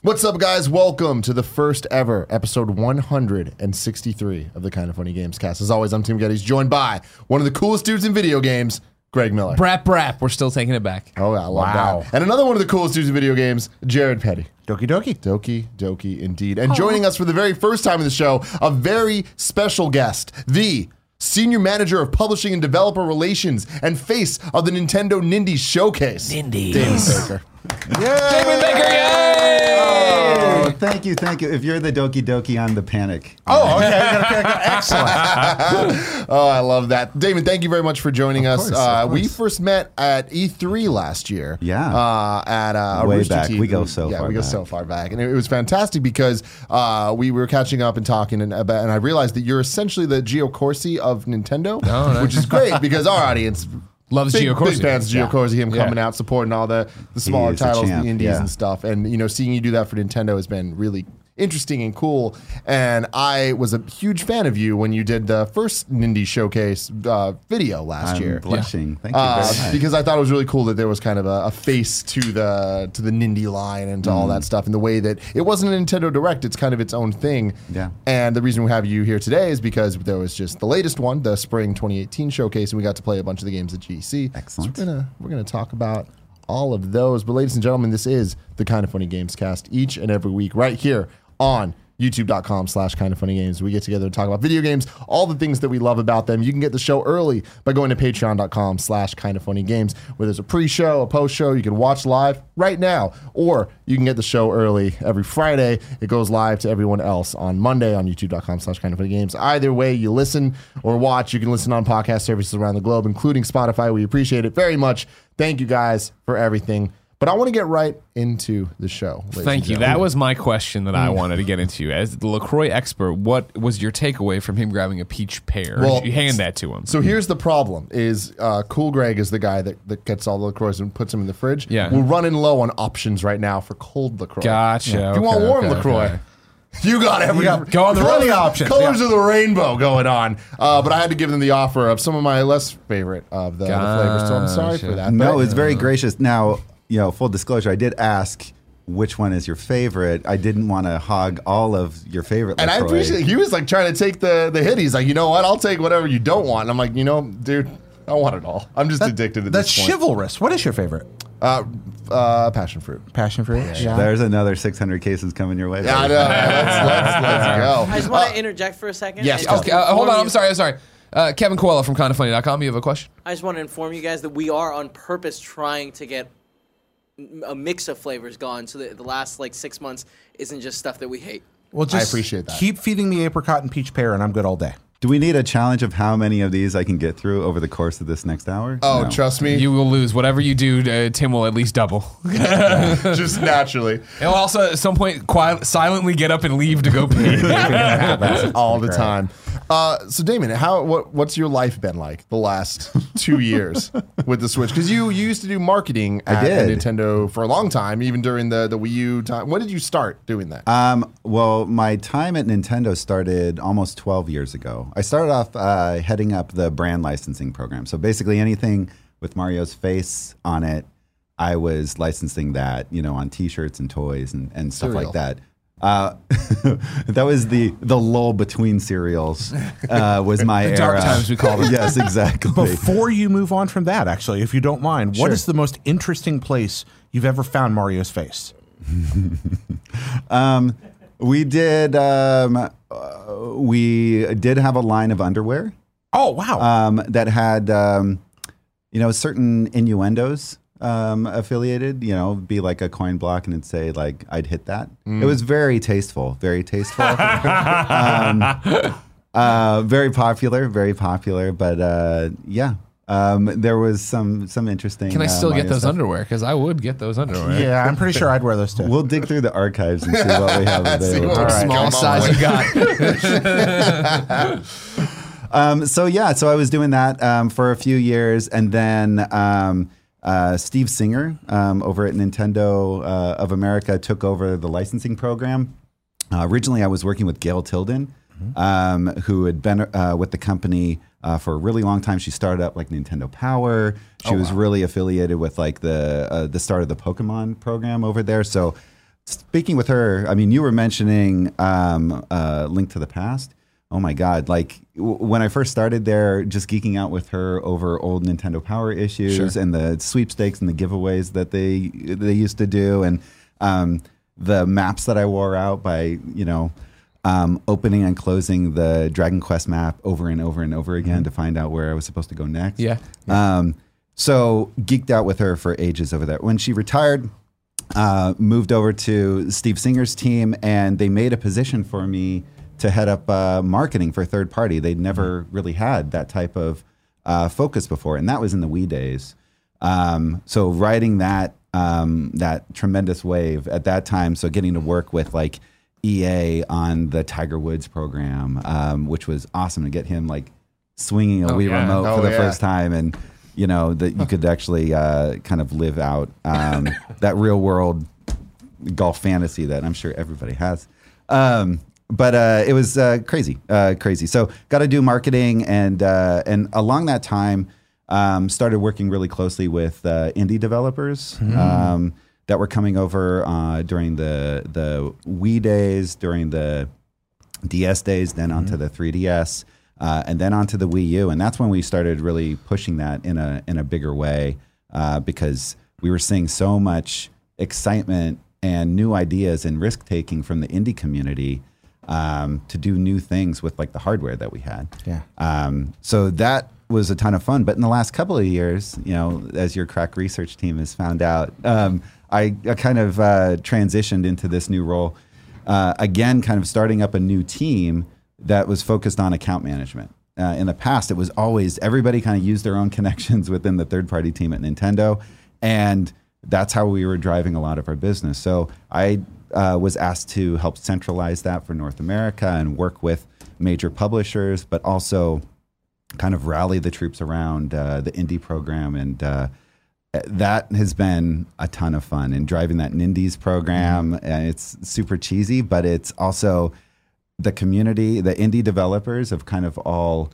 What's up, guys? Welcome to the first ever episode 163 of the Kind of Funny Games cast. As always, I'm Tim Geddes, joined by one of the coolest dudes in video games, Greg Miller. Brap. We're still taking it back. Oh, I love that. And another one of the coolest dudes in video games, Jared Petty. Doki doki. Doki indeed. And joining us for the very first time in the show, a very special guest, the Senior Manager of Publishing and Developer Relations and face of the Nintendo Nindies Showcase. Nindies. Damon Baker. Damon Baker, yay! Oh, thank you. If you're the Doki Doki, I'm the Panic. Oh, okay. Excellent. Oh, I love that. Damon, thank you very much for joining us. Of course. We first met at E3 last year. Yeah. At Way Rooster back. Teeth. We go so far we go back. so far back. And it was fantastic because we were catching up and talking, and I realized that you're essentially the Gio Corsi of Nintendo, which is great because our audience Loves Gio Corsi. Big fans of Gio Corsi, him coming out, supporting all the smaller is a titles, the champ, indies yeah. and stuff. And, seeing you do that for Nintendo has been really interesting and cool. And I was a huge fan of you when you did the first Nindy Showcase video last year. I'm blushing. Thank you very much. Because I thought it was really cool that there was kind of a face to the Nindy line and to all that stuff, and the way that it wasn't a Nintendo Direct, it's kind of its own thing. Yeah. And the reason we have you here today is because there was just the latest one, the Spring 2018 Showcase, and we got to play a bunch of the games at GEC. Excellent. So we're gonna talk about all of those. But ladies and gentlemen, this is the Kind of Funny Games cast each and every week right here on youtube.com/kindoffunnygames. We get together and talk about video games, all the things that we love about them. You can get the show early by going to patreon.com/kindoffunnygames, where there's a pre-show, a post-show. You can watch live right now, or you can get the show early every Friday. It goes live to everyone else on Monday on youtube.com/kindoffunnygames. Either way you listen or watch, you can listen on podcast services around the globe, including Spotify. We appreciate it very much. Thank you guys for everything. But I want to get right into the show. Thank you. That was my question that I wanted to get into. As the LaCroix expert, what was your takeaway from him grabbing a peach pear? Well, Did you hand that to him? So here's the problem: is Cool Greg is the guy that gets all the LaCroix and puts them in the fridge. Yeah. We're running low on options right now for cold LaCroix. Gotcha. If you want warm Okay, LaCroix, okay. you got every Go on the colors, running options. Colors of the rainbow going on. But I had to give them the offer of some of my less favorite of the flavors. So I'm sorry for that. No, But it's very gracious. Now, full disclosure, I did ask which one is your favorite. I didn't want to hog all of your favorite. and I LaCroix. appreciate he was like trying to take the hit. He's like, you know what? I'll take whatever you don't want. And I'm like, dude, I want it all. I'm just addicted at That's this point. chivalrous. What is your favorite? Passion fruit. Passion fruit? Yeah. There's another 600 cases coming your way. Yeah, I know. Let's go. I just want to interject for a second. Yes, I go. just Okay, hold on. inform I'm sorry. Kevin Coelho from kindoffunny.com. You have a question? I just want to inform you guys that we are on purpose trying to get a mix of flavors gone so that the last 6 months isn't just stuff that we hate. Well, just appreciate that. Keep feeding me apricot and peach pear, and I'm good all day. Do we need a challenge of how many of these I can get through over the course of this next hour? Oh, No. trust me. You will lose. Whatever you do, Tim will at least double. Just naturally. He'll also at some point silently get up and leave to go pee. All the time. So Damon, what's your life been like the last 2 years with the Switch? Because you used to do marketing at Nintendo for a long time, even during the Wii U time. When did you start doing that? Well, my time at Nintendo started almost 12 years ago. I started off heading up the brand licensing program. So basically anything with Mario's face on it, I was licensing that, on T-shirts and toys and stuff Cereal. like that. That was the lull between cereals was my era. dark times, we call them. Yes, exactly. Before you move on from that, actually, if you don't mind, Sure. what is the most interesting place you've ever found Mario's face? We did have a line of underwear Oh, wow. that had certain innuendos affiliated, be like a coin block and it'd say I'd hit that. It was very tasteful, very popular, but there was some interesting. Can I still get Mario those stuff. underwear? Because I would get those underwear. Yeah, I'm pretty sure I'd wear those too. We'll dig through the archives and see what we have available. what All right. Small size you got. So I was doing that for a few years, and then Steve Singer over at Nintendo of America took over the licensing program. Originally, I was working with Gail Tilden, who had been with the company for a really long time. She started up Nintendo Power. She was really affiliated with the start of the Pokemon program over there. So speaking with her, I mean, you were mentioning Link to the Past. Oh my God! Like when I first started there, just geeking out with her over old Nintendo Power issues and the sweepstakes and the giveaways that they used to do, and the maps that I wore out by opening and closing the Dragon Quest map over and over and over again to find out where I was supposed to go next. Yeah. So geeked out with her for ages over there. When she retired, moved over to Steve Singer's team, and they made a position for me to head up marketing for third party. They'd never really had that type of focus before, and that was in the Wii days. So riding that tremendous wave at that time, so getting to work with like EA on the Tiger Woods program, which was awesome to get him like swinging a Wii remote for the first time, and that you could actually kind of live out that real world golf fantasy that I'm sure everybody has. But it was crazy. So got to do marketing, and along that time, started working really closely with indie developers that were coming over during the Wii days, during the DS days, then onto the 3DS, and then onto the Wii U. And that's when we started really pushing that in a bigger way, because we were seeing so much excitement and new ideas and risk taking from the indie community to do new things with like the hardware that we had. Yeah. So that was a ton of fun. But in the last couple of years, as your crack research team has found out, I kind of transitioned into this new role. Again, kind of starting up a new team that was focused on account management. In the past, it was always everybody kind of used their own connections within the third-party team at Nintendo, and that's how we were driving a lot of our business. So I was asked to help centralize that for North America and work with major publishers, but also kind of rally the troops around the indie program. And that has been a ton of fun, and driving that Nindies program. And it's super cheesy, but it's also the community, the indie developers have kind of all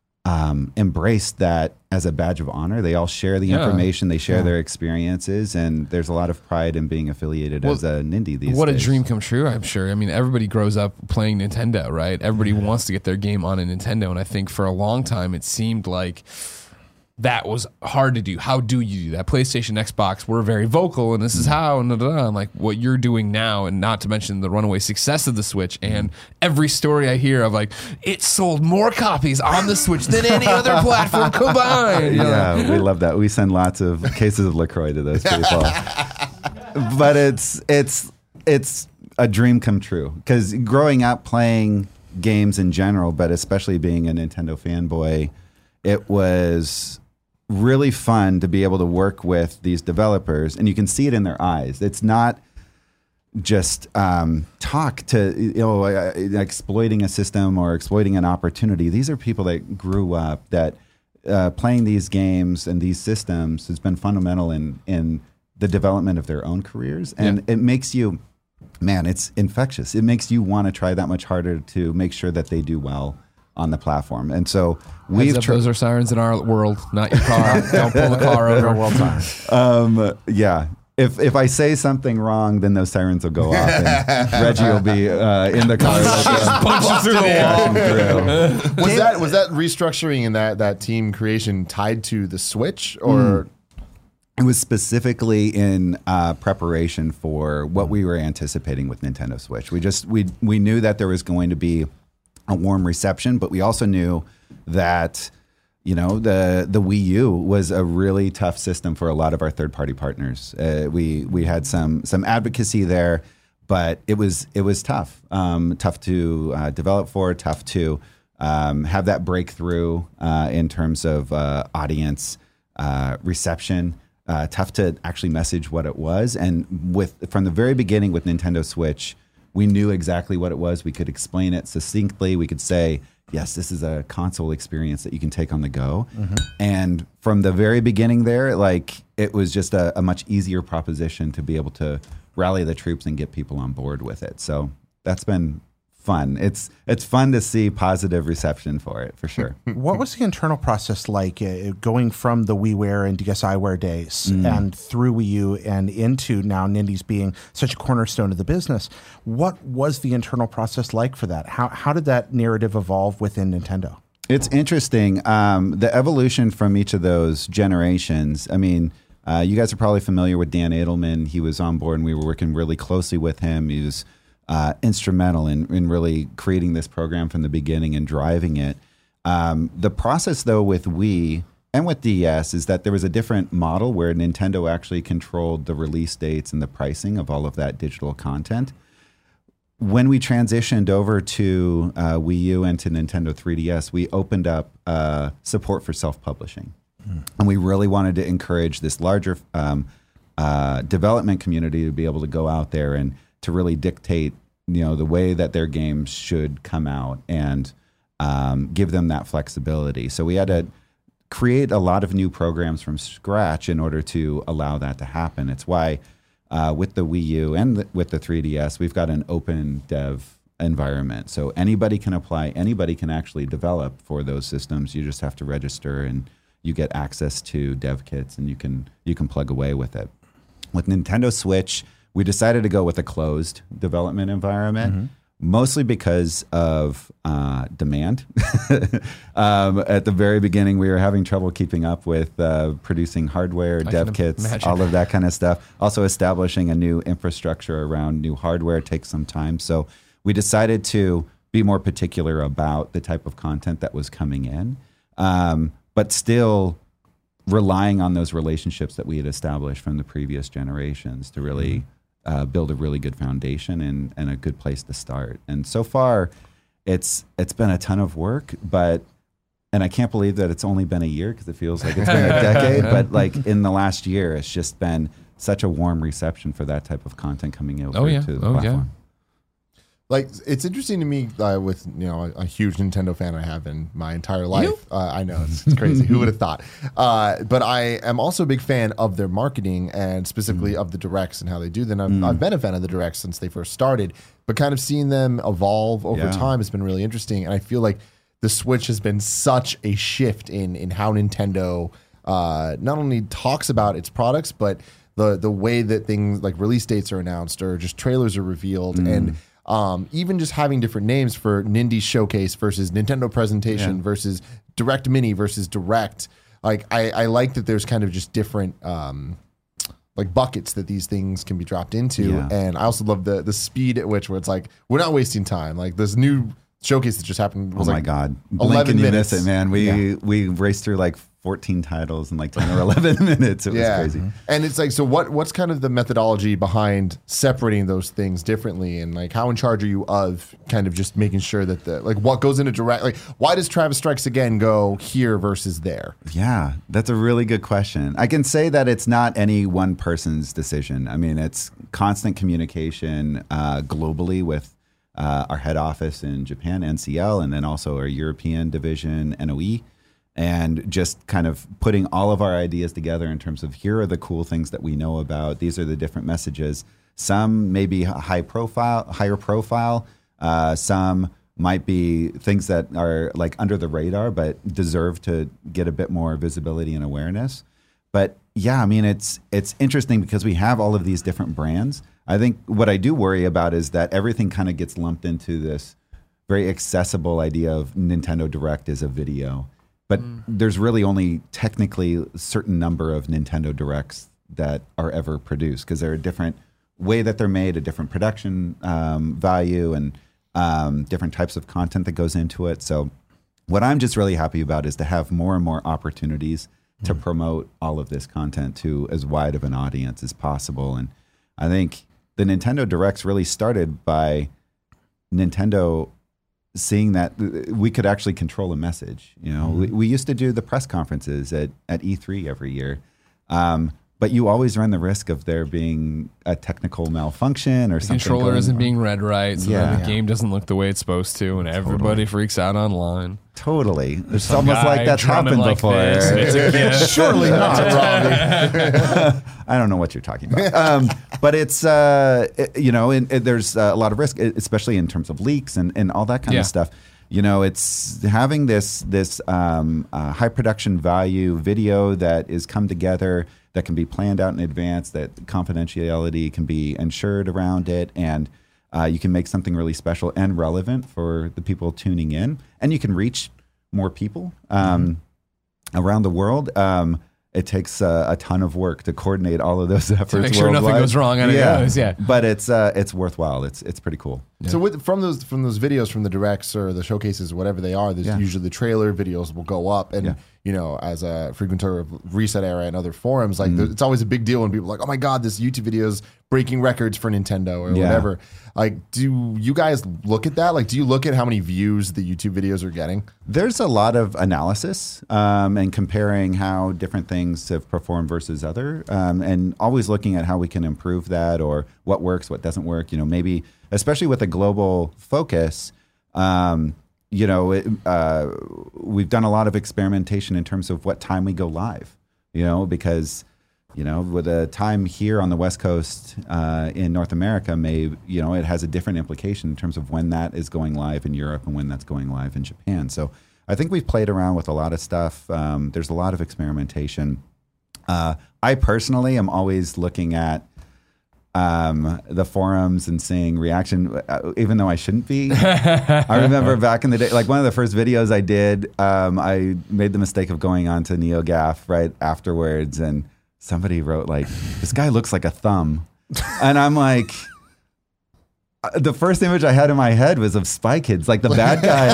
embraced that as a badge of honor. They all share the information, they share their experiences, and there's a lot of pride in being affiliated as a Nindy these days. What a dream come true, I'm sure. I mean, everybody grows up playing Nintendo, right? Everybody wants to get their game on a Nintendo, and I think for a long time it seemed like that was hard to do. How do you do that? PlayStation, Xbox, we're very vocal, and this is how, and like what you're doing now, and not to mention the runaway success of the Switch, and every story I hear of like, it sold more copies on the Switch than any other platform combined. Yeah, we love that. We send lots of cases of LaCroix to those people. But it's a dream come true, because growing up playing games in general, but especially being a Nintendo fanboy, it was really fun to be able to work with these developers, and you can see it in their eyes. It's not just talk to exploiting a system or exploiting an opportunity. These are people that grew up, that playing these games and these systems has been fundamental in the development of their own careers, and it makes you, man, it's infectious. It makes you want to try that much harder to make sure that they do well on the platform. And so those are sirens in our world, not your car. Don't pull the car over. Well done. Yeah. If I say something wrong, then those sirens will go off, and Reggie will be in the car. Punch through the wall. Was that restructuring and that team creation tied to the Switch, or? It was specifically in preparation for what we were anticipating with Nintendo Switch. We knew that there was going to be a warm reception, but we also knew that the Wii U was a really tough system for a lot of our third-party partners. We had some advocacy there, but it was tough, tough to develop for, tough to have that breakthrough in terms of audience reception. Tough to actually message what it was, and from the very beginning with Nintendo Switch, we knew exactly what it was. We could explain it succinctly. We could say, yes, this is a console experience that you can take on the go. Mm-hmm. And from the very beginning there, it was just a much easier proposition to be able to rally the troops and get people on board with it. So that's been fun. It's fun to see positive reception for it, for sure. What was the internal process like going from the WiiWare and DSiWare days and through Wii U and into now Nindy's being such a cornerstone of the business? What was the internal process like for that? How did that narrative evolve within Nintendo? It's interesting. The evolution from each of those generations. I mean, you guys are probably familiar with Dan Edelman. He was on board and we were working really closely with him. He was instrumental in really creating this program from the beginning and driving it. The process, though, with Wii and with DS is that there was a different model where Nintendo actually controlled the release dates and the pricing of all of that digital content. When we transitioned over to Wii U and to Nintendo 3DS, we opened up support for self-publishing. And we really wanted to encourage this larger development community to be able to go out there and to really dictate, the way that their games should come out and give them that flexibility. So we had to create a lot of new programs from scratch in order to allow that to happen. It's why with the Wii U and with the 3DS, we've got an open dev environment. So anybody can apply, anybody can actually develop for those systems. You just have to register and you get access to dev kits and you can plug away with it. With Nintendo Switch, we decided to go with a closed development environment, mostly because of demand. At the very beginning, we were having trouble keeping up with producing hardware, dev kits, all of that kind of stuff. Also, establishing a new infrastructure around new hardware takes some time. So we decided to be more particular about the type of content that was coming in, but still relying on those relationships that we had established from the previous generations to really build a really good foundation and a good place to start. And so far, it's been a ton of work, and I can't believe that it's only been a year because it feels like it's been a decade. But like in the last year, it's just been such a warm reception for that type of content coming over to the platform. Yeah. Like, it's interesting to me with, a huge Nintendo fan I have in my entire life. I know, it's crazy. Who would have thought? But I am also a big fan of their marketing and specifically of the Directs and how they do them. I've been a fan of the Directs since they first started, but kind of seeing them evolve over time has been really interesting. And I feel like the Switch has been such a shift in how Nintendo not only talks about its products, but the way that things like release dates are announced or just trailers are revealed. And even just having different names for Nindy Showcase versus Nintendo Presentation versus Direct Mini versus Direct. Like, I like that there's kind of just different like buckets that these things can be dropped into. Yeah. And I also love the speed at which where it's like, we're not wasting time. Like, this new showcase that just happened was my God. Blink and you miss it, man. We raced through like 14 titles in like 10 or 11 minutes. It was crazy. And it's like, so what's kind of the methodology behind separating those things differently? And like, how in charge are you of kind of just making sure that what goes into Direct, like why does Travis Strikes Again go here versus there? Yeah, that's a really good question. I can say that it's not any one person's decision. I mean, it's constant communication globally with our head office in Japan, NCL, and then also our European division, NOE. And just kind of putting all of our ideas together in terms of here are the cool things that we know about. These are the different messages. Some may be higher profile. Some might be things that are like under the radar, but deserve to get a bit more visibility and awareness. But yeah, I mean, it's interesting because we have all of these different brands. I think what I do worry about is that everything kind of gets lumped into this very accessible idea of Nintendo Direct as a video. But there's really only technically a certain number of Nintendo Directs that are ever produced because they're a different way that they're made, a different production value, and different types of content that goes into it. So what I'm just really happy about is to have more and more opportunities to promote all of this content to as wide of an audience as possible. And I think the Nintendo Directs really started by Nintendo seeing that we could actually control a message. We used to do the press conferences at E3 every year. but you always run the risk of there being a technical malfunction or something. Controller going isn't on. being read right, so Yeah. then the game doesn't look the way it's supposed to, and everybody freaks out online. Totally. It's Some almost guy like that's drumming happened like before. this, and it's a gift. Surely not, Robbie. I don't know what you're talking about. But it's, there's a lot of risk, especially in terms of leaks and all that kind Yeah. of stuff. You know, it's having this high production value video that is come together, that can be planned out in advance, that confidentiality can be ensured around it, and you can make something really special and relevant for the people tuning in, and you can reach more people around the world. It takes a ton of work to coordinate all of those efforts. To make sure nothing worldwide. goes wrong and it goes, yeah. But it's worthwhile. It's pretty cool. So from those videos, from the directs or the showcases, whatever they are, there's usually the trailer videos will go up, and as a frequenter of Reset Era and other forums, like it's always a big deal when people are like, oh my god, this YouTube video is breaking records for Nintendo or whatever. Like, do you guys look at that? Like, do you look at how many views the YouTube videos are getting? There's a lot of analysis and comparing how different things have performed versus other, and always looking at how we can improve that or what works, what doesn't work. Maybe especially with a global focus. We've done a lot of experimentation in terms of what time we go live. Because with a time here on the West Coast in North America, it has a different implication in terms of when that is going live in Europe and when that's going live in Japan. So I think we've played around with a lot of stuff. There's a lot of experimentation. I personally am always looking at the forums and seeing reaction, even though I shouldn't be. I remember back in the day, like one of the first videos I did, I made the mistake of going on to NeoGAF right afterwards, and somebody wrote like, this guy looks like a thumb. And I'm like, the first image I had in my head was of Spy Kids, like the bad guys.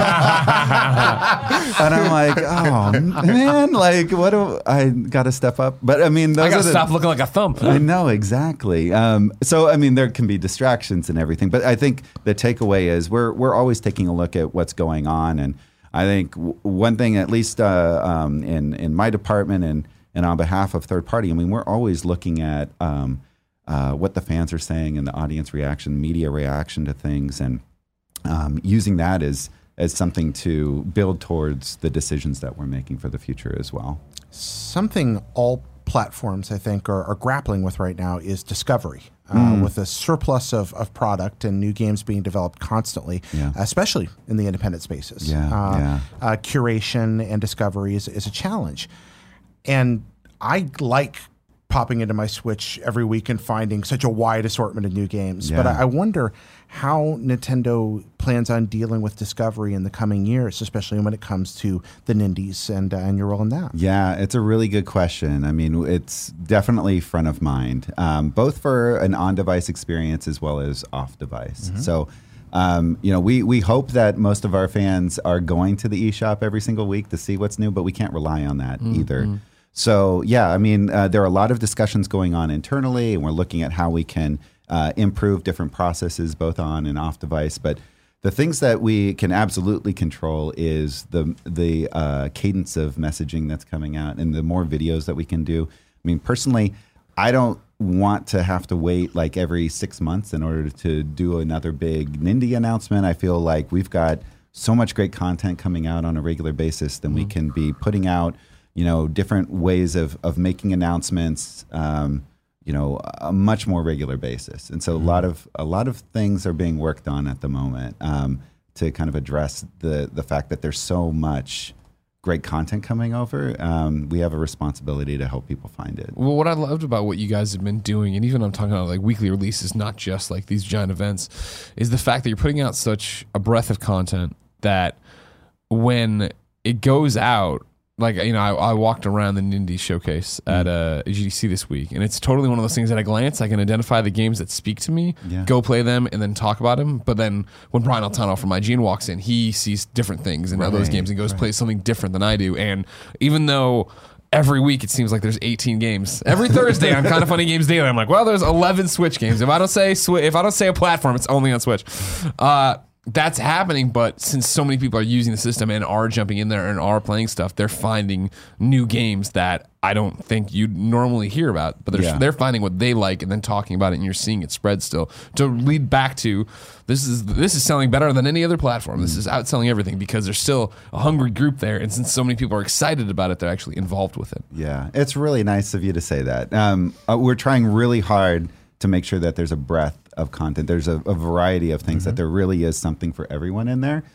And I'm like, oh man, like I got to step up. But I mean, I got to stop looking like a thumb. I know, exactly. So, I mean, there can be distractions and everything, but I think the takeaway is we're always taking a look at what's going on. And I think one thing, at least in my department and on behalf of third party, I mean, we're always looking at what the fans are saying and the audience reaction, media reaction to things, and using that as something to build towards the decisions that we're making for the future as well. Something all platforms, I think, are grappling with right now is discovery. With a surplus of product and new games being developed constantly, especially in the independent spaces. Curation and discovery is a challenge. And I like popping into my Switch every week and finding such a wide assortment of new games. But I wonder how Nintendo plans on dealing with discovery in the coming years, especially when it comes to the Nindies and your role in that. Yeah, it's a really good question. I mean, it's definitely front of mind, both for an on-device experience as well as off-device. Mm-hmm. So, we hope that most of our fans are going to the eShop every single week to see what's new, but we can't rely on that either. So, yeah, I mean, there are a lot of discussions going on internally, and we're looking at how we can improve different processes both on and off device. But the things that we can absolutely control is the cadence of messaging that's coming out and the more videos that we can do. I mean, personally, I don't want to have to wait like every 6 months in order to do another big Nindy announcement. I feel like we've got so much great content coming out on a regular basis that we can be putting out different ways of making announcements, a much more regular basis. And so a lot of things are being worked on at the moment to kind of address the fact that there's so much great content coming over. We have a responsibility to help people find it. Well, what I loved about what you guys have been doing, and even I'm talking about like weekly releases, not just like these giant events, is the fact that you're putting out such a breadth of content that when it goes out, like, I walked around the Nindy showcase at GDC this week, and it's totally one of those things at a glance. I can identify the games that speak to me, go play them, and then talk about them. But then when Brian Altano from IGN walks in, he sees different things in those games and goes plays something different than I do. And even though every week it seems like there's 18 games, every Thursday on Kind of Funny Games Daily, I'm like, well, there's 11 Switch games. If I don't say a platform, it's only on Switch. That's happening, but since so many people are using the system and are jumping in there and are playing stuff, they're finding new games that I don't think you'd normally hear about, but they're finding what they like and then talking about it, and you're seeing it spread still to lead back to this is selling better than any other platform. This is outselling everything because there's still a hungry group there, and since so many people are excited about it, they're actually involved with it. Yeah, it's really nice of you to say that. We're trying really hard to make sure that there's a breadth of content. There's a variety of things, that there really is something for everyone in there.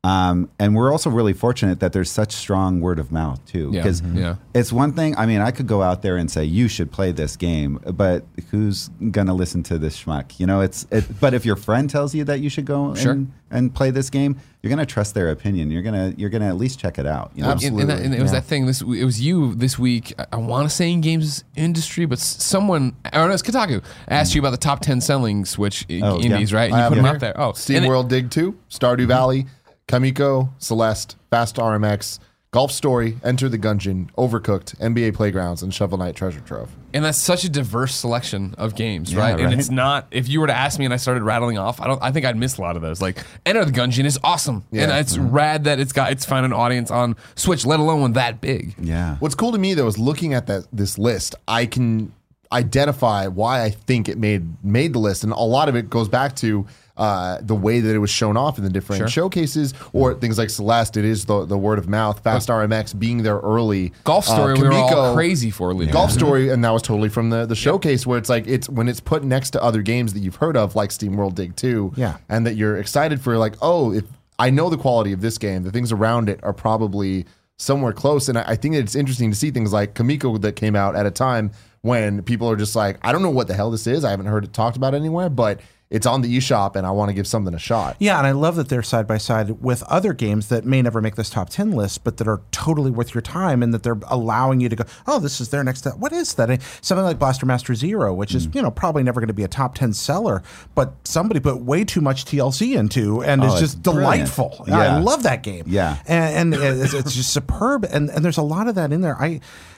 And we're also really fortunate that there's such strong word of mouth too. Because it's one thing, I mean, I could go out there and say, you should play this game, but who's going to listen to this schmuck? You know, but if your friend tells you that you should go and play this game, you're going to trust their opinion. You're going to at least check it out. You know? Absolutely. And it was that thing, it was you this week, I want to say in games industry, but someone, I don't know, it's Kotaku, asked you about the top 10 selling Switch indies, right? And you put them up there. Oh, SteamWorld Dig 2, Stardew Valley, Kamiko, Celeste, Fast RMX, Golf Story, Enter the Gungeon, Overcooked, NBA Playgrounds, and Shovel Knight Treasure Trove. And that's such a diverse selection of games, right? And it's not, if you were to ask me and I started rattling off, I think I'd miss a lot of those. Like, Enter the Gungeon is awesome. And it's rad that it's found an audience on Switch, let alone one that big. Yeah. What's cool to me, though, is looking at this list, I can identify why I think it made the list. And a lot of it goes back to the way that it was shown off in the different showcases, or things like Celeste. It is the word of mouth. Fast RMX being there early. Golf Story, Kamiko, we were all crazy for. Golf Story, and that was totally from the showcase, where it's like when it's put next to other games that you've heard of, like SteamWorld Dig 2, and that you're excited for, like, oh, if I know the quality of this game, the things around it are probably somewhere close. And I think that it's interesting to see things like Kamiko that came out at a time when people are just like, I don't know what the hell this is. I haven't heard it talked about anywhere, but it's on the eShop and I want to give something a shot. Yeah, and I love that they're side by side with other games that may never make this top 10 list, but that are totally worth your time, and that they're allowing you to go, oh, this is their next, what is that? Something like Blaster Master Zero, which is, probably never going to be a top 10 seller, but somebody put way too much TLC into, and it's just delightful. Yeah. I love that game. Yeah. And it's just superb, and there's a lot of that in there.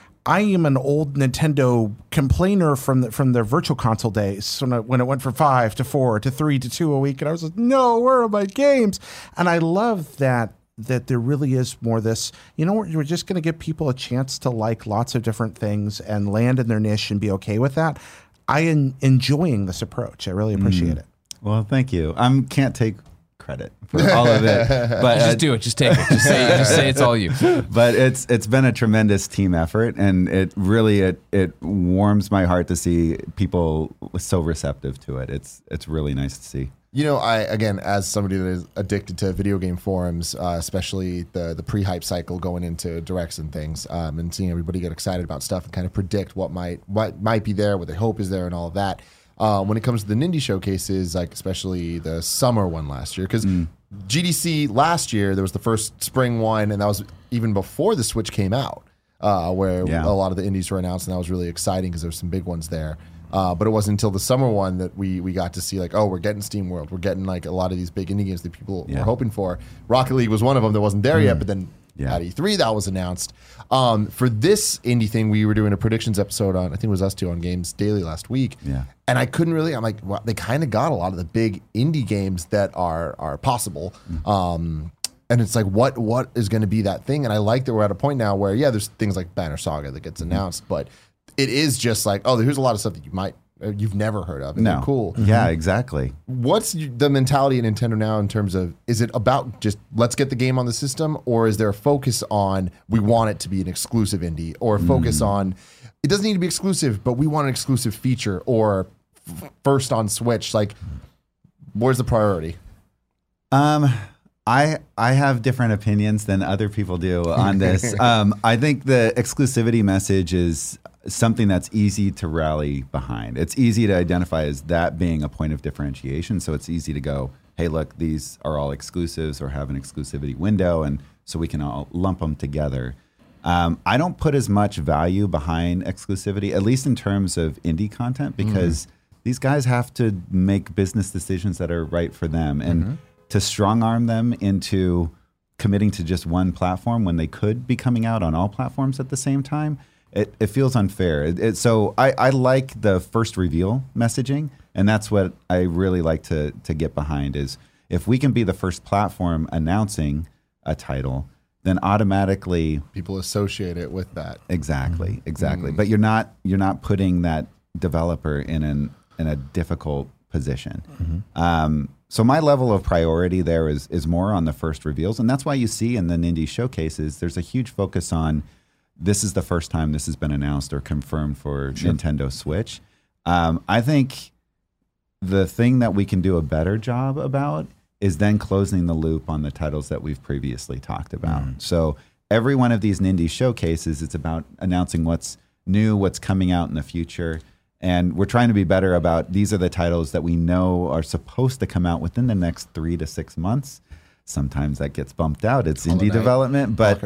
I am an old Nintendo complainer from their Virtual Console days, when it went from 5 to 4 to 3 to 2 a week, and I was like, no, where are my games? And I love that there really is more this, we're just going to give people a chance to like lots of different things and land in their niche and be okay with that. I am enjoying this approach. I really appreciate it. Well, thank you. I can't take credit for all of it, but just do it. Just take it. Just say it's all you. But it's been a tremendous team effort, and it really it warms my heart to see people so receptive to it. It's really nice to see. I again, as somebody that is addicted to video game forums, especially the pre-hype cycle going into directs and things, and seeing everybody get excited about stuff and kind of predict what might be there, what they hope is there, and all of that. When it comes to the Nindy showcases, like especially the summer one last year, because GDC last year, there was the first spring one, and that was even before the Switch came out, where a lot of the indies were announced, and that was really exciting because there were some big ones there. But it wasn't until the summer one that we got to see, like, oh, we're getting SteamWorld, we're getting like a lot of these big indie games that people were hoping for. Rocket League was one of them that wasn't there yet, but then at E3 that was announced. For this indie thing, we were doing a predictions episode on, I think it was us two, on Games Daily last week. Yeah. And I couldn't really, I'm like, well, they kind of got a lot of the big indie games that are possible. And it's like, what is going to be that thing? And I like that we're at a point now where, there's things like Banner Saga that gets announced, but it is just like, oh, here's a lot of stuff that you've never heard of. And they're cool. Yeah, exactly. What's the mentality of Nintendo now in terms of, is it about just let's get the game on the system, or is there a focus on we want it to be an exclusive indie, or a focus on it doesn't need to be exclusive, but we want an exclusive feature, or first on Switch? Like, where's the priority? I have different opinions than other people do on this. I think the exclusivity message is something that's easy to rally behind. It's easy to identify as that being a point of differentiation. So it's easy to go, hey, look, these are all exclusives or have an exclusivity window, and so we can all lump them together. I don't put as much value behind exclusivity, at least in terms of indie content, because these guys have to make business decisions that are right for them. And to strong arm them into committing to just one platform when they could be coming out on all platforms at the same time, it feels unfair. So I like the first reveal messaging, and that's what I really like to get behind, is if we can be the first platform announcing a title, then automatically People associate it with that. exactly. But you're not putting that developer in a difficult position. So my level of priority there is more on the first reveals, and that's why you see in the Nindy showcases there's a huge focus on this is the first time this has been announced or confirmed for Nintendo Switch. I think the thing that we can do a better job about is then closing the loop on the titles that we've previously talked about. So every one of these Nindy showcases, it's about announcing what's new, what's coming out in the future. And we're trying to be better about these are the titles that we know are supposed to come out within the next 3 to 6 months. Sometimes that gets bumped out. It's indie development, but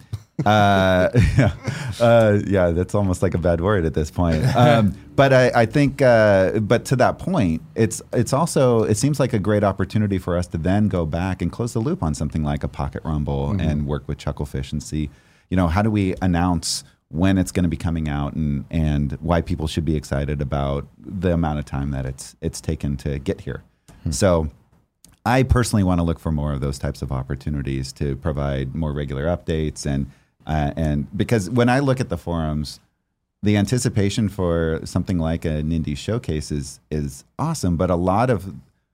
yeah, that's almost like a bad word at this point. But I think, but to that point, it's also, it seems like a great opportunity for us to then go back and close the loop on something like a Pocket Rumble and work with Chucklefish and see, how do we announce when it's going to be coming out and why people should be excited about the amount of time that it's taken to get here. So I personally want to look for more of those types of opportunities to provide more regular updates and because when I look at the forums, the anticipation for something like a Nindy showcase is awesome, but a lot of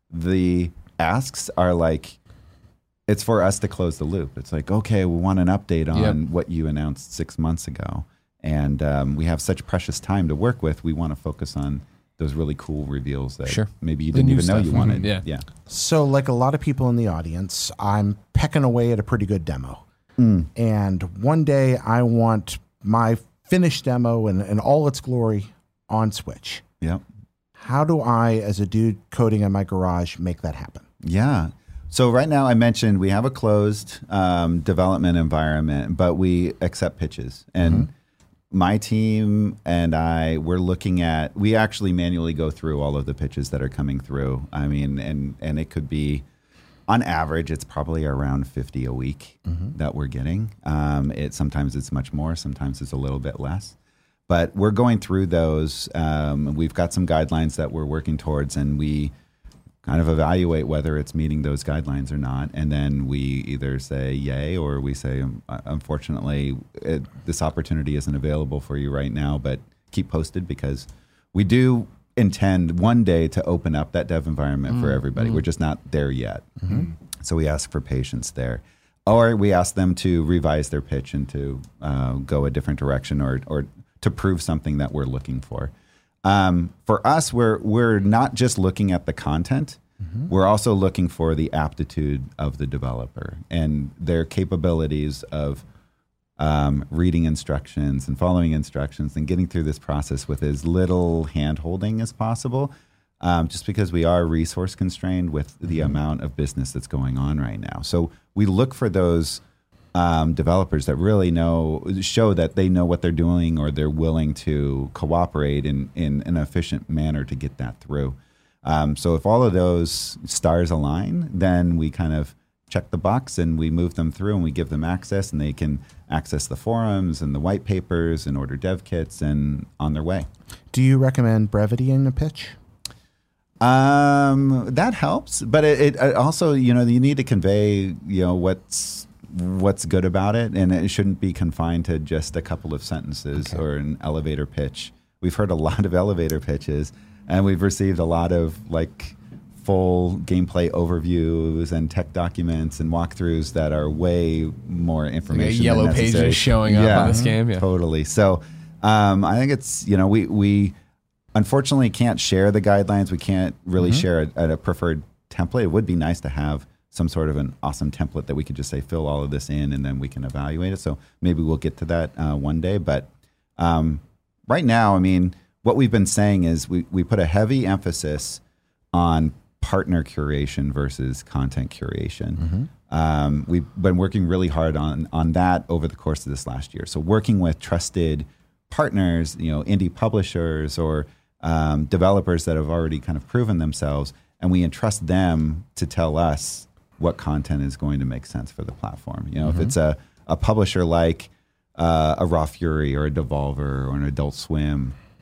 the asks are like, it's for us to close the loop. It's like, okay, we want an update on what you announced 6 months ago. And we have such precious time to work with. We want to focus on those really cool reveals that maybe you didn't even know you wanted. Yeah. So like a lot of people in the audience, I'm pecking away at a pretty good demo. And one day I want my finished demo and all its glory on Switch. Yep. How do I, as a dude coding in my garage, make that happen? Yeah. So right now I mentioned we have a closed development environment, but we accept pitches. And my team and we're looking at, we actually manually go through all of the pitches that are coming through. I mean, and it could be, on average, it's probably around 50 a week that we're getting. Sometimes it's much more, sometimes it's a little bit less. But we're going through those. We've got some guidelines that we're working towards, and we kind of evaluate whether it's meeting those guidelines or not. And then we either say yay or we say, unfortunately, this opportunity isn't available for you right now, but keep posted, because we do intend one day to open up that dev environment for everybody. We're just not there yet. So we ask for patience there. Or we ask them to revise their pitch and to go a different direction or to prove something that we're looking for. For us, we're not just looking at the content. We're also looking for the aptitude of the developer and their capabilities of reading instructions and following instructions and getting through this process with as little hand-holding as possible, just because we are resource constrained with the amount of business that's going on right now. So we look for those developers that really show that they know what they're doing, or they're willing to cooperate in an efficient manner to get that through. So if all of those stars align, then we kind of check the box and we move them through and we give them access, and they can access the forums and the white papers and order dev kits and on their way. Do you recommend brevity in a pitch? That helps, but it also, you need to convey, what's good about it, and it shouldn't be confined to just a couple of sentences or an elevator pitch. We've heard a lot of elevator pitches, and we've received a lot of full gameplay overviews and tech documents and walkthroughs that are way more information. Yellow than necessary. pages showing up on this game. Yeah, totally. So I think it's, we unfortunately can't share the guidelines. We can't really share a preferred template. It would be nice to have some sort of an awesome template that we could just say, fill all of this in, and then we can evaluate it. So maybe we'll get to that one day. But right now, I mean, what we've been saying is we put a heavy emphasis on partner curation versus content curation. We've been working really hard on that over the course of this last year. So working with trusted partners, indie publishers or developers that have already kind of proven themselves, and we entrust them to tell us what content is going to make sense for the platform. If it's a publisher like a Raw Fury or a Devolver or an Adult Swim,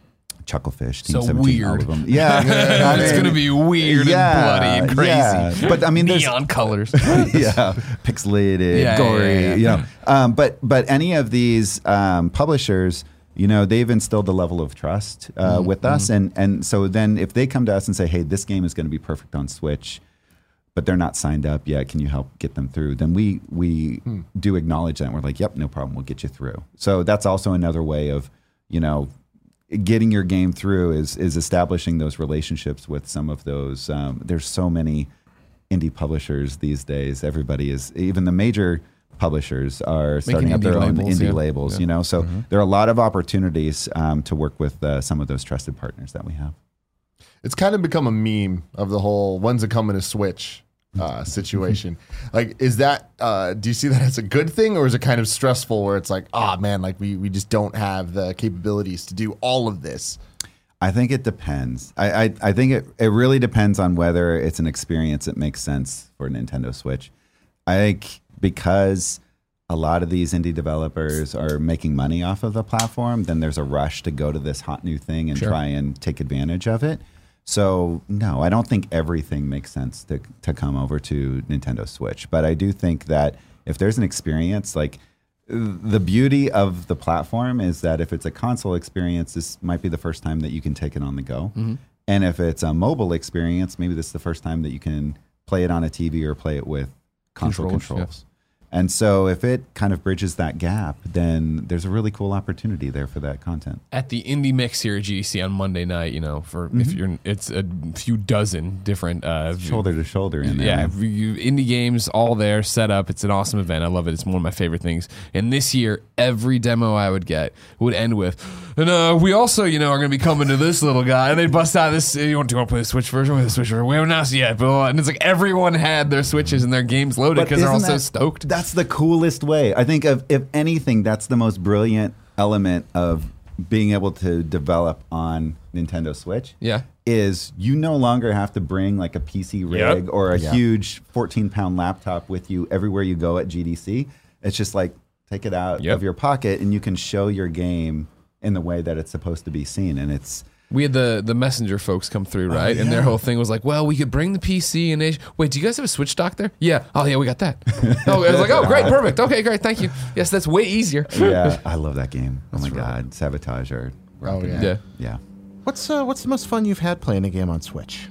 Chucklefish, Team So 17, all weird. of them. Yeah, I It's mean, going to be weird and bloody and crazy. Yeah. But I mean, there's Neon colors. yeah, pixelated, Yeah, gory, yeah. you know. But any of these publishers, you know, they've instilled a level of trust with us, and so then if they come to us and say, hey, this game is going to be perfect on Switch, but they're not signed up yet, can you help get them through? Then we do acknowledge that. And we're like, yep, no problem, we'll get you through. So that's also another way of, you know, getting your game through is establishing those relationships with some of those. There's so many indie publishers these days. Everybody is, even the major publishers are starting up indie their own labels, indie yeah. labels, Yeah. you know. So there are a lot of opportunities to work with some of those trusted partners that we have. It's kind of become a meme of the whole when's it coming to Switch situation. Like, is that, do you see that as a good thing, or is it kind of stressful where it's like, man, like we just don't have the capabilities to do all of this? I think it depends. I think it really depends on whether it's an experience that makes sense for Nintendo Switch. I think because a lot of these indie developers are making money off of the platform, then there's a rush to go to this hot new thing and try and take advantage of it. So no, I don't think everything makes sense to come over to Nintendo Switch. But I do think that if there's an experience, like the beauty of the platform is that if it's a console experience, this might be the first time that you can take it on the go. And if it's a mobile experience, maybe this is the first time that you can play it on a TV or play it with console controls. And so if it kind of bridges that gap, then there's a really cool opportunity there for that content. At the Indie Mix here at GDC on Monday night, you know, for if you're, it's a few dozen different Shoulder to shoulder in there. yeah, man. indie games all there set up. It's an awesome event. I love it. It's one of my favorite things. And this year, every demo I would get would end with, and we also, you know, are going to be coming to this little guy, and they bust out this. Do you want to play the Switch version? With the Switch version, we haven't announced it yet, but and it's like everyone had their Switches and their games loaded But because they're all isn't so that- stoked. That's the coolest way. I think if anything, that's the most brilliant element of being able to develop on Nintendo Switch. Yeah. Is you no longer have to bring like a PC rig or a huge 14-pound laptop with you everywhere you go at GDC. It's just like take it out of your pocket and you can show your game in the way that it's supposed to be seen. And it's We had the Messenger folks come through, right? And their whole thing was like, well, we could bring the PC and wait, do you guys have a Switch dock there? Yeah. Oh, yeah, we got that. Oh, I was like, oh, great, perfect. Okay, great, thank you. Yes, that's way easier. yeah, I love that game. Oh my God, Sabotage are rocking it. Yeah. Yeah. What's the most fun you've had playing a game on Switch?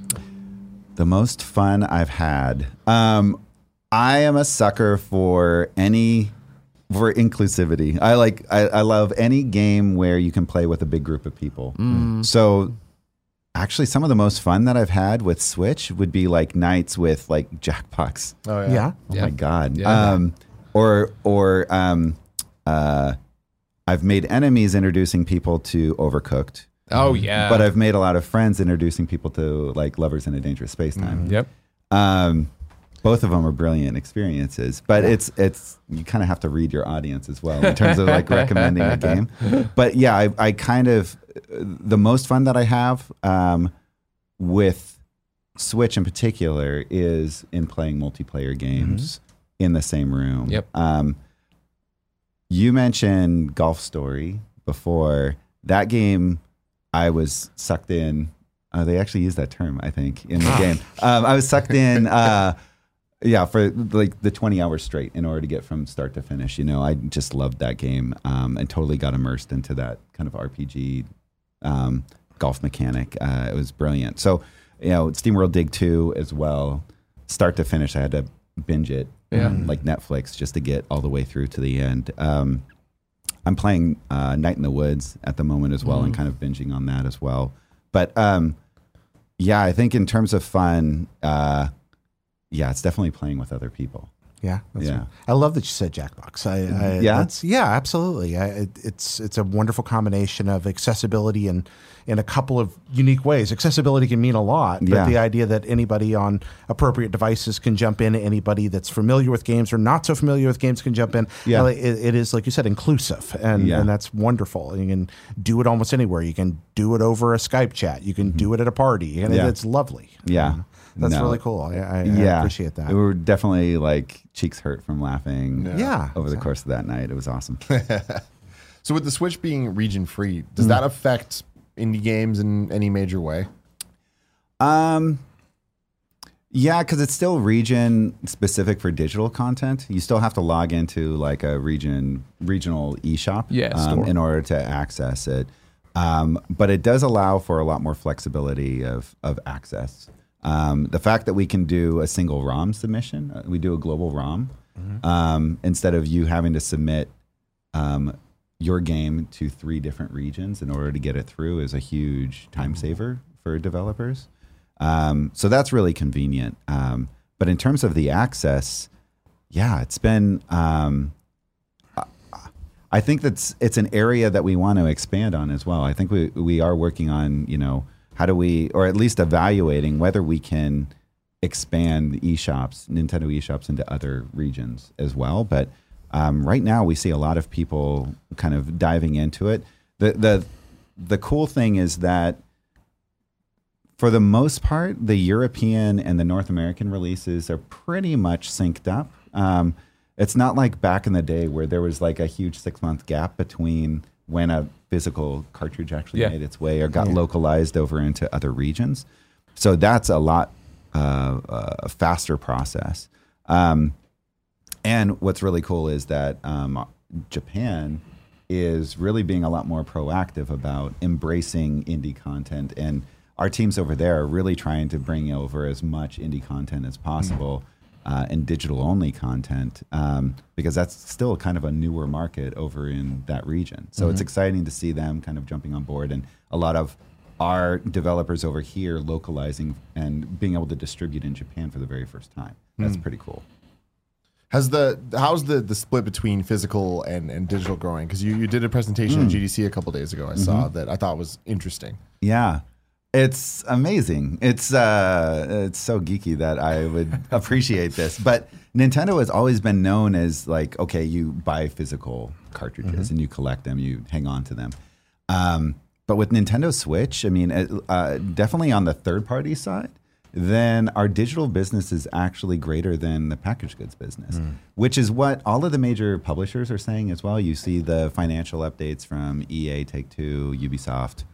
The most fun I've had. I am a sucker for inclusivity. I love any game where you can play with a big group of people. So actually some of the most fun that I've had with Switch would be like nights with like Jackbox. Oh Yeah. Oh my God. Yeah. I've made enemies introducing people to Overcooked. Oh, yeah. But I've made a lot of friends introducing people to like Lovers in a Dangerous Space Time. Yep. Both of them are brilliant experiences, but it's you kind of have to read your audience as well in terms of like recommending a game. But yeah, I kind of the most fun that I have with Switch in particular is in playing multiplayer games in the same room. Yep. You mentioned Golf Story before. That game, I was sucked in. They actually use that term, I think, in the game. I was sucked in, for like the 20 hours straight in order to get from start to finish. You know, I just loved that game and totally got immersed into that kind of RPG golf mechanic. It was brilliant. So, you know, SteamWorld Dig 2 as well. Start to finish, I had to binge it like Netflix just to get all the way through to the end. I'm playing Night in the Woods at the moment as well and kind of binging on that as well. But yeah, I think in terms of fun, it's definitely playing with other people. Yeah, that's Yeah. right. I love that you said Jackbox. Absolutely. It's a wonderful combination of accessibility and in a couple of unique ways. Accessibility can mean a lot, but Yeah. the idea that anybody on appropriate devices can jump in, anybody that's familiar with games or not so familiar with games can jump in. Yeah. It is, like you said, inclusive, and that's wonderful. You can do it almost anywhere. You can do it over a Skype chat. You can do it at a party, and it's lovely. Yeah. That's No. really cool. I appreciate that. We were definitely like cheeks hurt from laughing Yeah. over the course of that night. It was awesome. So with the Switch being region free, does that affect indie games in any major way? Yeah, because it's still region specific for digital content. You still have to log into like a regional eShop store. in order to access it. But it does allow for a lot more flexibility of access. The fact that we can do a single ROM submission, we do a global ROM, instead of you having to submit your game to 3 different regions in order to get it through is a huge time saver for developers. So that's really convenient. But in terms of the access, yeah, it's been, I think it's an area that we want to expand on as well. I think we are working on, how do we, or at least evaluating whether we can expand eShops, Nintendo eShops into other regions as well. But right now we see a lot of people kind of diving into it. The cool thing is that for the most part, the European and the North American releases are pretty much synced up. It's not like back in the day where there was like a huge 6-month gap between when a physical cartridge actually made its way or got localized over into other regions. So that's a lot faster process. And what's really cool is that Japan is really being a lot more proactive about embracing indie content, and our teams over there are really trying to bring over as much indie content as possible and digital-only content because that's still kind of a newer market over in that region. So it's exciting to see them kind of jumping on board, and a lot of our developers over here localizing and being able to distribute in Japan for the very first time. That's pretty cool. How's the split between physical and digital growing? Because you did a presentation at GDC a couple days ago. I saw that I thought was interesting. Yeah. It's amazing. It's so geeky that I would appreciate this. But Nintendo has always been known as like, okay, you buy physical cartridges and you collect them, you hang on to them. But with Nintendo Switch, I mean, definitely on the third-party side, then our digital business is actually greater than the packaged goods business, which is what all of the major publishers are saying as well. You see the financial updates from EA, Take-Two, Ubisoft,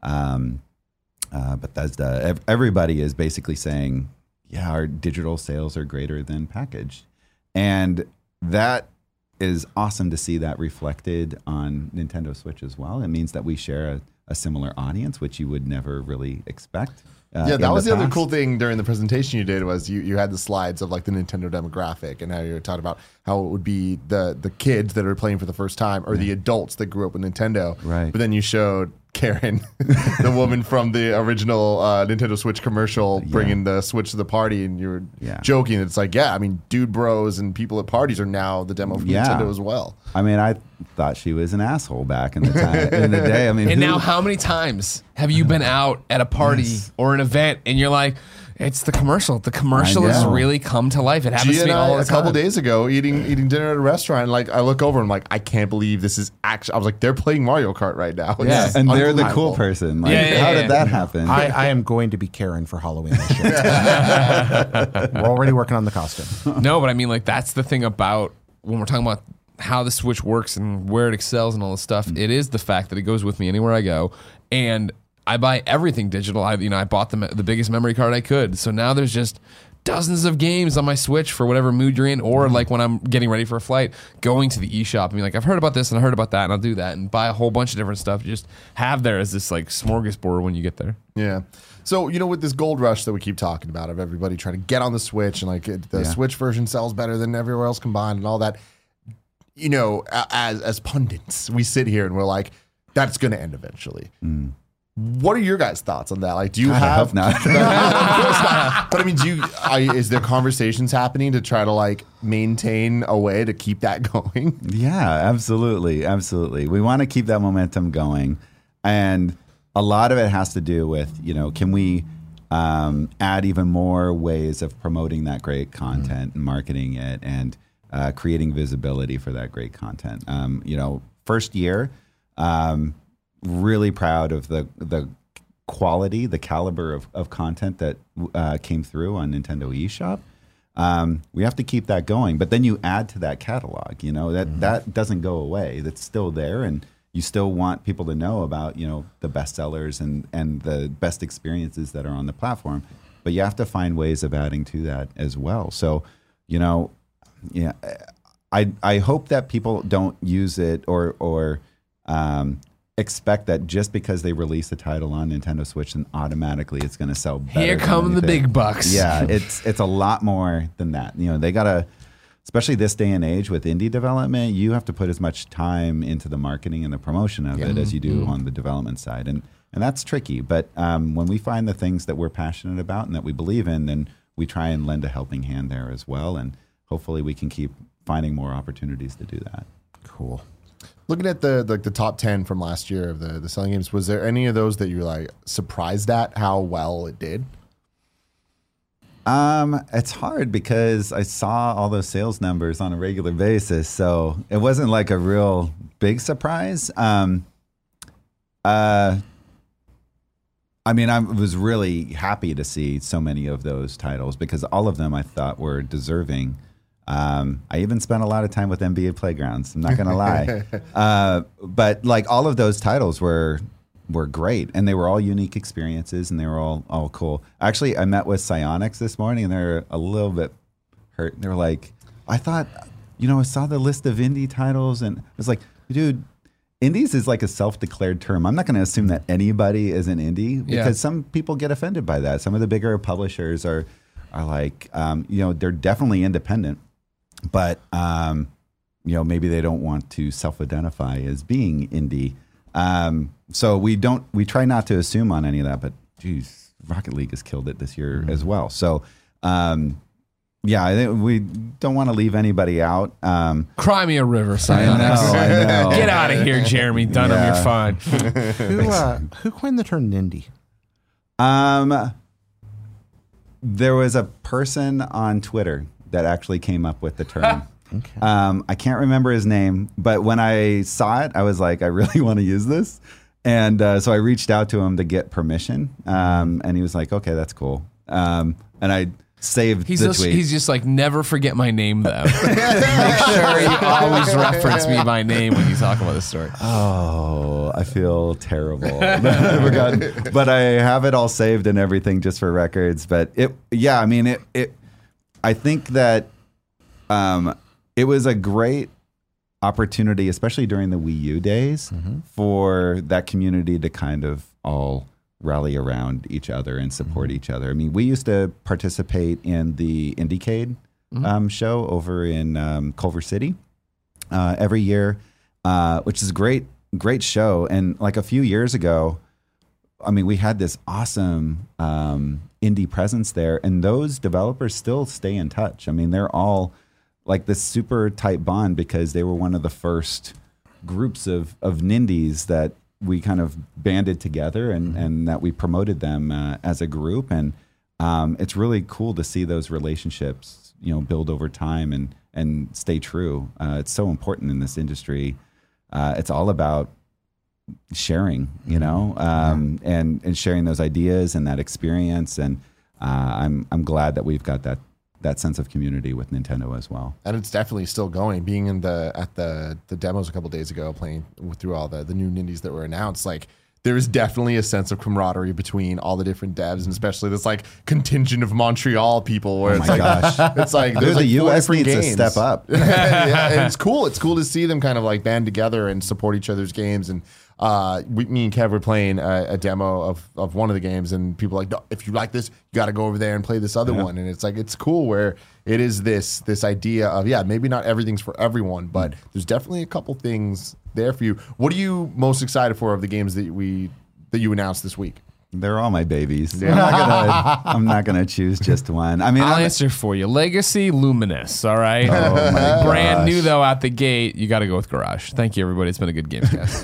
Bethesda. Everybody is basically saying, yeah, our digital sales are greater than packaged. And that is awesome to see that reflected on Nintendo Switch as well. It means that we share a similar audience, which you would never really expect. Yeah, that was the other cool thing during the presentation you did was you had the slides of like the Nintendo demographic and how you were talking about how it would be the kids that are playing for the first time or the adults that grew up with Nintendo. Right. But then you showed Karen, the woman from the original Nintendo Switch commercial, bringing the Switch to the party, and you were joking. It's like, I mean, dude bros and people at parties are now the demo for Nintendo as well. I mean, I thought she was an asshole back in the time, in the day. I mean, and now how many times have you been out at a party or an event and you're like, it's the commercial. The commercial has really come to life. It happens to me all the time. A couple days ago, eating dinner at a restaurant, like I look over and I'm like, I can't believe this is actually. I was like, they're playing Mario Kart right now. Yeah, and they're the cool person. Like, how did that happen? I am going to be Karen for Halloween this year. We're already working on the costume. No, but I mean, like that's the thing about when we're talking about how the Switch works and where it excels and all this stuff. It is the fact that it goes with me anywhere I go, and I buy everything digital. I bought the biggest memory card I could. So now there's just dozens of games on my Switch for whatever mood you're in, or like when I'm getting ready for a flight, going to the eShop and being like, I've heard about this and I heard about that, and I'll do that and buy a whole bunch of different stuff. Just have there as this like smorgasbord when you get there. Yeah. So, with this gold rush that we keep talking about of everybody trying to get on the Switch and like the Switch version sells better than everywhere else combined and all that, as pundits, we sit here and we're like, that's going to end eventually. What are your guys' thoughts on that? Like, do you have? I hope not. Of course not. But I mean, is there conversations happening to try to like maintain a way to keep that going? Yeah, absolutely, absolutely. We want to keep that momentum going, and a lot of it has to do with can we add even more ways of promoting that great content and marketing it and creating visibility for that great content. First year. Really proud of the quality, the caliber of content that came through on Nintendo eShop. We have to keep that going, but then you add to that catalog. That doesn't go away. That's still there, and you still want people to know about, the best sellers and the best experiences that are on the platform. But you have to find ways of adding to that as well. So, I hope that people don't use it or expect that just because they release a title on Nintendo Switch, then automatically it's going to sell better. Here come the big bucks. Yeah, it's a lot more than that. They got to, especially this day and age with indie development, you have to put as much time into the marketing and the promotion of it as you do on the development side. And that's tricky. But when we find the things that we're passionate about and that we believe in, then we try and lend a helping hand there as well. And hopefully we can keep finding more opportunities to do that. Cool. Looking at the top 10 from last year of the selling games, was there any of those that you were like surprised at how well it did? It's hard because I saw all those sales numbers on a regular basis, so it wasn't like a real big surprise. I was really happy to see so many of those titles because all of them I thought were deserving. I even spent a lot of time with NBA Playgrounds. I'm not going to lie. But like all of those titles were great, and they were all unique experiences, and they were all cool. Actually, I met with Psyonix this morning, and they're a little bit hurt. They were like, I thought, I saw the list of indie titles, and I was like, dude, indies is like a self-declared term. I'm not going to assume that anybody is an indie because some people get offended by that. Some of the bigger publishers are like, they're definitely independent, but maybe they don't want to self-identify as being indie. So we try not to assume on any of that, but geez, Rocket League has killed it this year as well. So, I think we don't want to leave anybody out. Cry me a river, Psyonix. I know. Get out of here, Jeremy Dunham. You're fine. Who coined the term Nindy? There was a person on Twitter that actually came up with the term. Okay. I can't remember his name, but when I saw it, I was like, I really want to use this. And so I reached out to him to get permission. And he was like, okay, that's cool. And I saved the tweet. He's just like, never forget my name, though. Make sure you always reference me by name when you talk about this story. Oh, I feel terrible. But I have it all saved and everything just for records. But I think that it was a great opportunity, especially during the Wii U days, for that community to kind of all rally around each other and support each other. I mean, we used to participate in the Indiecade show over in Culver City every year, which is a great show. And like a few years ago, I mean, we had this awesome indie presence there, and those developers still stay in touch. I mean, they're all like this super tight bond because they were one of the first groups of Nindies that we kind of banded together and that we promoted them as a group. And it's really cool to see those relationships, build over time and stay true. It's so important in this industry. It's all about sharing, and sharing those ideas and that experience. And I'm glad that we've got that sense of community with Nintendo as well. And it's definitely still going. Being at the demos a couple days ago, playing through all the new Nindies that were announced, like there is definitely a sense of camaraderie between all the different devs, and especially this like contingent of Montreal people. Where it's like there's the like US needs to step up. And it's cool. It's cool to see them kind of like band together and support each other's games. And me and Kev were playing a demo of one of the games, and people were like, no, if you like this, you got to go over there and play this other one. And it's like, it's cool where it is this idea of, maybe not everything's for everyone, but there's definitely a couple things there for you. What are you most excited for of the games that you announced this week? They're all my babies. I'm not gonna choose just one. I mean, I'll answer for you. Legacy, Luminous. All right. Oh my Brand gosh. new though out the gate. You got to go with Garage. Thank you, everybody. It's been a good Gamescast.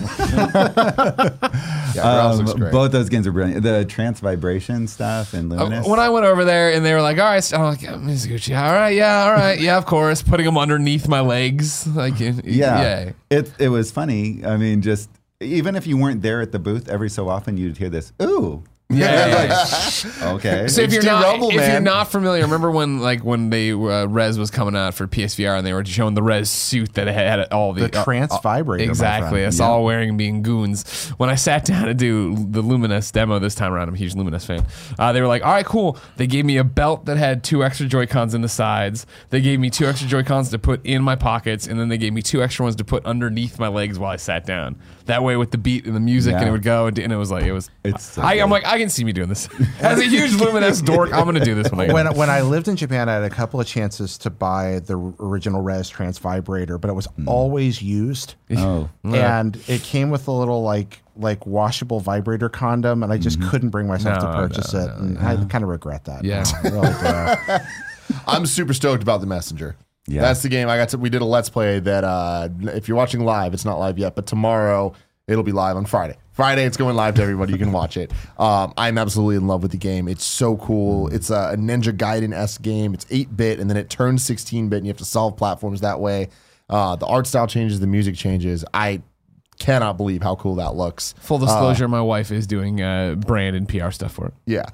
Garage looks great. Both those games are brilliant. The Trance Vibration stuff and Luminous. When I went over there and they were like, "All right," I'm like, "Mizuguchi, all right, yeah, of course." Putting them underneath my legs, like, yeah. It was funny. I mean, just even if you weren't there at the booth, every so often you'd hear this, "Ooh, Yeah. Okay. So if you're HD not Rumble, if you're man. not familiar, remember when they Res was coming out for PSVR and they were showing the Res suit that had all the trance vibrator, my exactly. friend. Us all wearing and being goons. When I sat down to do the Luminous demo this time around, I'm a huge Luminous fan. They were like, "All right, cool." They gave me a belt that had 2 extra Joy-Cons in the sides. They gave me 2 extra Joy-Cons to put in my pockets, and then they gave me 2 extra ones to put underneath my legs while I sat down. That way, with the beat and the music, Yeah. and it would go, and it was like It's so I'm good. like, I can see me doing this. As a huge Luminous dork, I'm going to do this when I get When I lived in Japan, I had a couple of chances to buy the original Res Trance vibrator, but it was always used. Oh. And it came with a little like washable vibrator condom, and I just couldn't bring myself to purchase it, and I kind of regret that. Yeah. I really do. I'm super stoked about The Messenger. Yeah. That's the game we did a Let's Play that if you're watching live, it's not live yet, but tomorrow it'll be live on Friday. Friday, it's going live to everybody. You can watch it. I'm absolutely in love with the game. It's so cool. It's a Ninja Gaiden-esque game. It's 8-bit, and then it turns 16-bit, and you have to solve platforms that way. The art style changes, the music changes. I cannot believe how cool that looks. Full disclosure, my wife is doing brand and PR stuff for it. Yeah.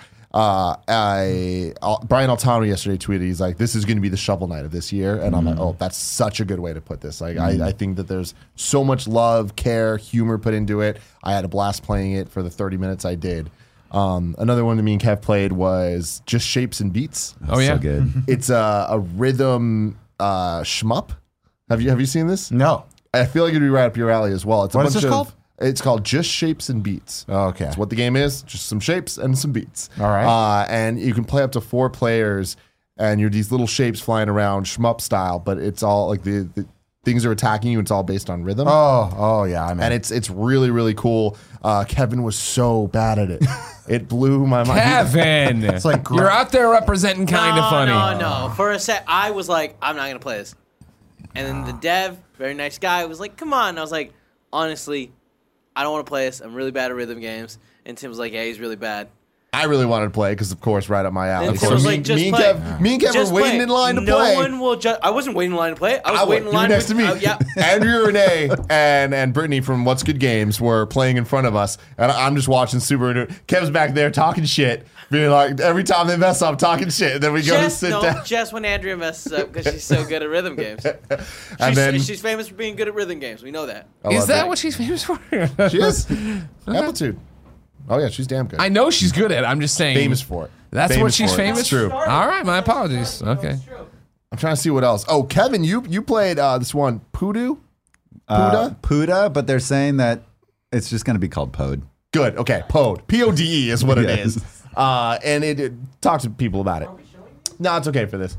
Brian Altano yesterday tweeted, he's like, this is going to be the Shovel Knight of this year. And I'm like, oh, that's such a good way to put this. Like, I think that there's so much love, care, humor put into it. I had a blast playing it for the 30 minutes I did. Another one that me and Kev played was Just Shapes and Beats. Oh, yeah. So good. It's a rhythm shmup. Have you seen this? No. I feel like it'd be right up your alley as well. It's What is this called? It's called Just Shapes and Beats. Oh, okay. That's what the game is. Just some shapes and some beats. All right. And you can play up to 4 players, and you're these little shapes flying around shmup style, but it's all like the things are attacking you. It's all based on rhythm. Oh yeah. I mean, And it's really, really cool. Kevin was so bad at it. It blew my mind. Kevin, It's like you're out there representing kind of funny. No. For a sec, I was like, I'm not gonna play this. And then the dev, very nice guy, was like, come on. And I was like, honestly, I don't want to play this. I'm really bad at rhythm games. And Tim was like, yeah, he's really bad. I really wanted to play because, of course, right up my alley. And Of Tim course, was like, just me and play. Kev Just were waiting play. in line to no play. one will I wasn't waiting in line to play. I was waiting in You were line next to me. yeah. Andrew, Renee, and Brittany from What's Good Games were playing in front of us, and I'm just watching super. Kev's back there talking shit, being like, every time they mess up, talking shit. And then we go to sit down. Just when Andrea messes up because she's so good at rhythm games. And then She's famous for being good at rhythm games. We know that. I Is love that it. what she's famous for? She is? Amplitude. Oh yeah, she's damn good. I know she's good at it. I'm just saying. famous for it. That's Famous what she's for it. famous It's true. All right, my apologies. Okay. I'm trying to see what else. Oh, Kevin, you played this one, Pudu? Puda? Puda, but they're saying that it's just going to be called Pod. Good. Okay, Pode. P-O-D-E is what it Yes. is. And it talk to people about it. No, it's okay for this.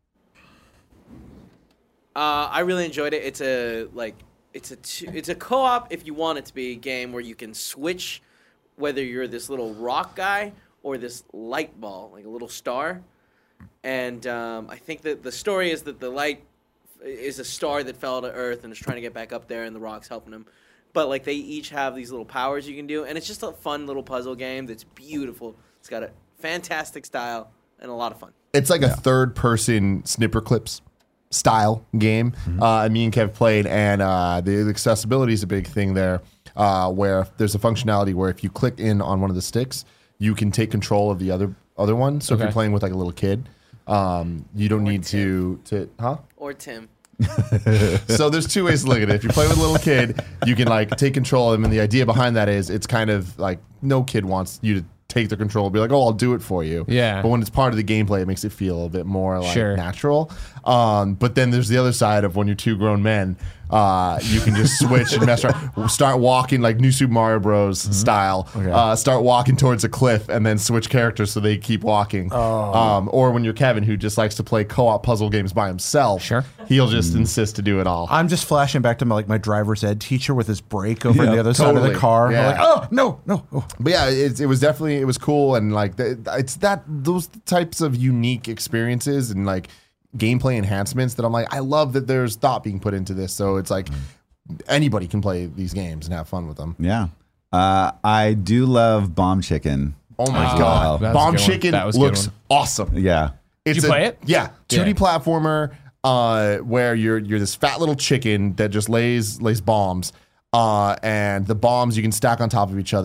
I really enjoyed it. It's a co-op if you want it to be a game where you can switch whether you're this little rock guy or this light ball, like a little star. And I think that the story is that the light is a star that fell to Earth and is trying to get back up there, and the rock's helping him. But like they each have these little powers you can do, and it's just a fun little puzzle game that's beautiful. It's got a fantastic style and a lot of fun. It's like a third-person snipper clips style game. Me and Kev played, and the accessibility is a big thing there, where there's a functionality where if you click in on one of the sticks, you can take control of the other one. So if Okay. you're playing with like a little kid, you don't need to Or Tim. So there's 2 ways to look at it. If you're playing with a little kid, you can like take control of him, and the idea behind that is it's kind of like no kid wants you to take the control and be like, oh, I'll do it for you. Yeah. But when it's part of the gameplay, it makes it feel a bit more like Sure. natural. But then there's the other side of when you're 2 grown men, you can just switch and mess around. Start walking like New Super Mario Bros. Style. Start walking towards a cliff and then switch characters so they keep walking. Or when you're Kevin, who just likes to play co-op puzzle games by himself, Sure. he'll just insist to do it all. I'm just flashing back to my driver's ed teacher with his brake over on the other side of totally. the car. Yeah. I'm like, oh no. Oh. But yeah, it was definitely, it was cool, and like it's those types of unique experiences and like gameplay enhancements that I'm like, I love that there's thought being put into this. So it's like anybody can play these games and have fun with them. Yeah. I do love Bomb Chicken. Oh my Oh, god, that was a Bomb good one. Chicken That was a good looks one. awesome. Yeah. It's Did you play it? Yeah, 2D Yeah. platformer where you're this fat little chicken that just lays bombs, and the bombs you can stack on top of each other.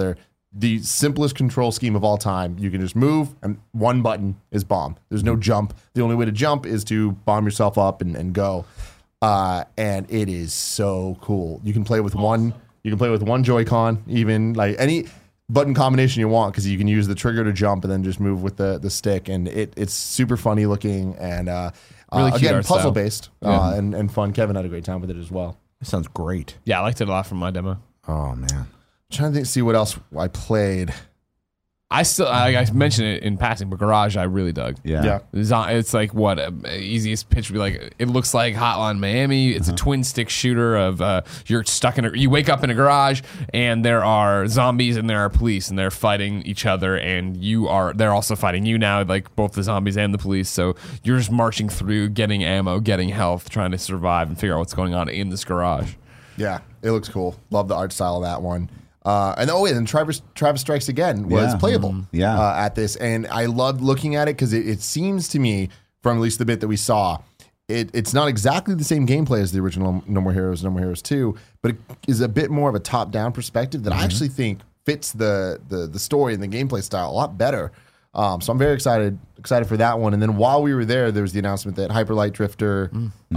the simplest control scheme of all time. You can just move, and one button is bomb. There's no jump. The only way to jump is to bomb yourself up and go. And it is so cool. You can play with one. You can play with one Joy-Con, even like any button combination you want, because you can use the trigger to jump and then just move with the stick. And it's super funny looking and Really cute again, art style. puzzle based and fun. Kevin had a great time with it as well. It sounds great. Yeah, I liked it a lot from my demo. Oh man. Trying to think, see what else I played. I mentioned it in passing, but Garage I really dug. Yeah. It's like what easiest pitch would be like. It looks like Hotline Miami. It's a twin stick shooter of you're stuck in you wake up in a garage and there are zombies and there are police and they're fighting each other and they're also fighting you now, like both the zombies and the police. So you're just marching through, getting ammo, getting health, trying to survive and figure out what's going on in this garage. Yeah, it looks cool. Love the art style of that one. And Travis Strikes Again was Yeah. playable Yeah. at this. And I loved looking at it because it seems to me, from at least the bit that we saw, it's not exactly the same gameplay as the original No More Heroes, No More Heroes 2, but it is a bit more of a top-down perspective that I actually think fits the story and the gameplay style a lot better. So I'm very excited for that one. And then while we were there was the announcement that Hyper Light Drifter,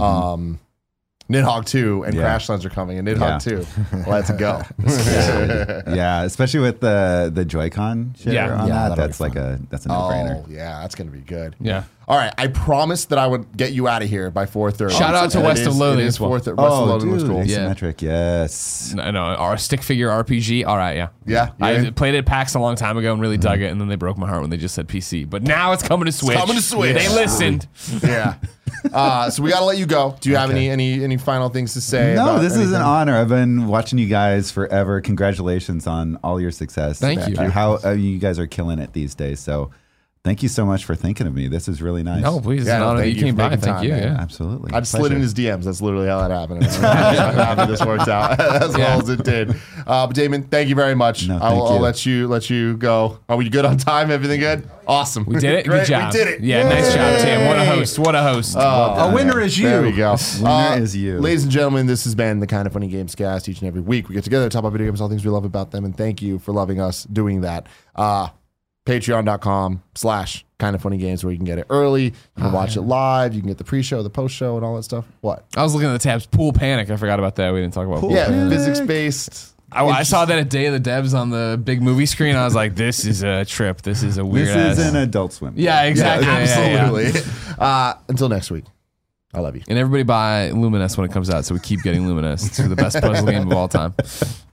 Nidhogg 2 and Crashlands are coming, and Nidhogg 2. Let's go. Yeah, especially with the Joy-Con share Yeah. on Yeah, that. that'll That's a no-brainer. Oh, yeah, that's going to be good. Yeah. All right, I promised that I would get you out of here by 4:30. Shout out to And West it of is- Lothian it is as well. 4:30. West of Oh, Lothian was dude, cool. asymmetric, yes. No, our stick figure RPG. All right, yeah. Yeah, I yeah. played it at PAX a long time ago and really dug it, and then they broke my heart when they just said PC. But now it's coming to Switch. coming to Switch. They listened. Yeah. So we got to let you go. Do you have any final things to say? No, about this is an anything? honor. I've been watching you guys forever. Congratulations on all your success. Thank you. How you guys are killing it these days. So thank you so much for thinking of me. This is really nice. No, please. It's Yeah, an no, honor that thank you you came for by. making Thank time, you. man. Yeah. Absolutely. I just slid in his DMs. That's literally how that happened. I'm happy this worked out as well as it did. But Damon, thank you very much. No, I'll thank you. let you go. Are we good on time? Everything good? Awesome. We did it. Great. Good job. We did it. Yeah, nice job, Tim. What a host. What a host. A winner is you. There we go. Winner is you. Ladies and gentlemen, this has been the Kind of Funny Games cast. Each and every week we get together, talk about video games, all things we love about them, and thank you for loving us doing that. Patreon.com/kindoffunnygames where you can get it early. You can watch it live. You can get the pre-show, the post-show, and all that stuff. What? I was looking at the tabs. Pool Panic. I forgot about that. We didn't talk about Pool Yeah, Panic. physics-based. I saw that at Day of the Devs on the big movie screen. I was like, this is a trip. This is a weird This is ass. an Adult Swim. Yeah, exactly. Yeah, yeah. Absolutely. Until next week, I love you. And everybody buy Luminous when it comes out, so we keep getting Luminous. It's the best puzzle game of all time.